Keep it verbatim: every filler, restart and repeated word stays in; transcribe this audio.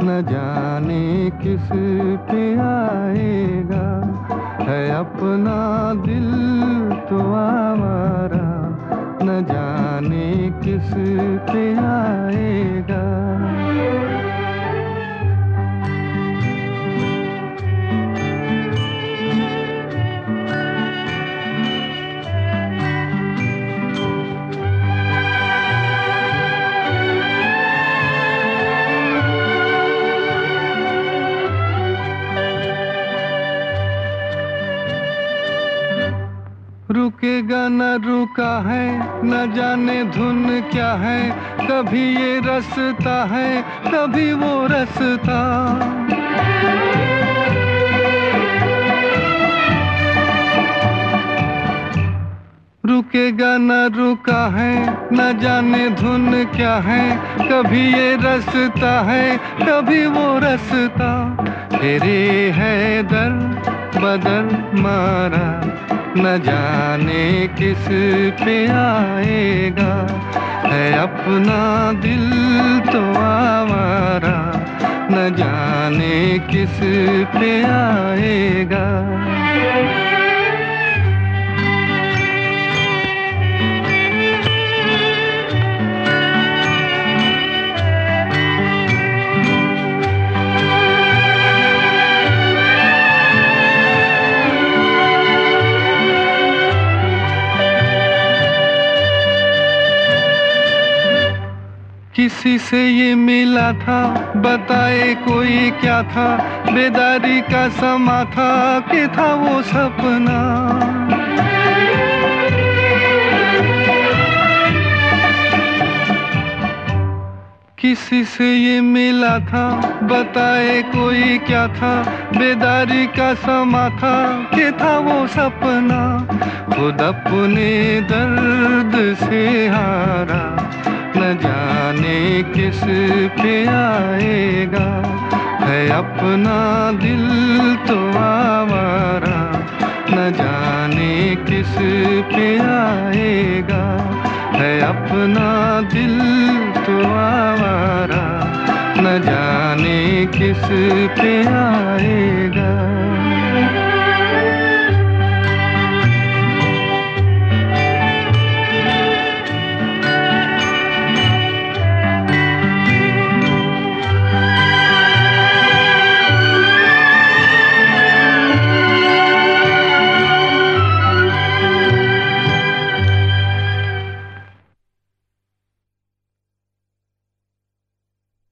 न जाने किस पे आएगा। है अपना दिल तो आवारा, न जाने किस पे आएगा। रुकेगा न रुका है, न जाने धुन क्या है। कभी ये रास्ता है, कभी वो रास्ता। रुकेगा न रुका है, न जाने धुन क्या है। कभी ये रास्ता है, कभी वो रास्ता। तेरे है दर बदर मारा, न जाने किस पे आएगा। है अपना दिल तो आवारा, न जाने किस पे आएगा। किसी से ये मिला था, बताए कोई क्या था। बेदारी का समा था कि था वो सपना। किसी से ये मिला था, बताए कोई क्या था। बेदारी का समा था कि था वो सपना। खुद अपने दर्द से हारा, न जाने किस पे आएगा। है अपना दिल तो आवारा, न जाने किस पे आएगा। है अपना दिल तो आवारा, न जाने किस पे आएगा।